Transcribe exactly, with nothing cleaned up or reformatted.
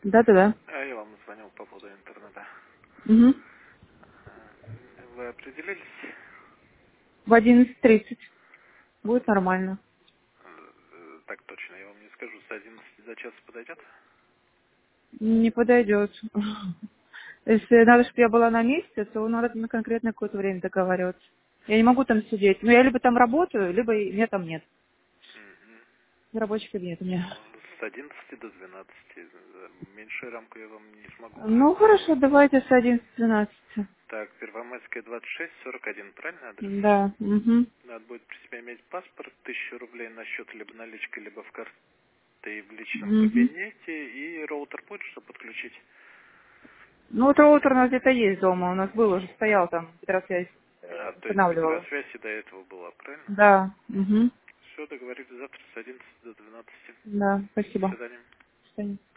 Да-да-да. А я вам звонил по поводу интернета. Угу. А, Вы определились? В одиннадцать тридцать. Будет нормально. Э, Так точно, я вам не скажу. С одиннадцати до часа подойдет? Не подойдет. Если надо, чтобы я была на месте, то надо на конкретное какое-то время договариваться. Я не могу там сидеть. Ну, я либо там работаю, либо и- меня там нет. Мгм. Рабочий кабинет у меня. Ну, с одиннадцати до двенадцати. Э, Меньшую рамку я вам не смогу Ну, хорошо, сделать. давайте с одиннадцати до двенадцати. Так, Первомайская, двадцать шесть, сорок один, правильный адрес? Да. Угу. Надо будет при себе иметь паспорт, тысячу рублей на счет либо наличкой, либо в карте в личном Угу. кабинете, и роутер будет, чтобы подключить. Ну, вот роутер у нас где-то есть дома. У нас был уже, стоял там. Раз я А, э, то есть устанавливала. видеосвязь и до этого была, правильно? Да. Угу. Все, договорились завтра с одиннадцати до двенадцати. Да, До спасибо. свидания. До свидания.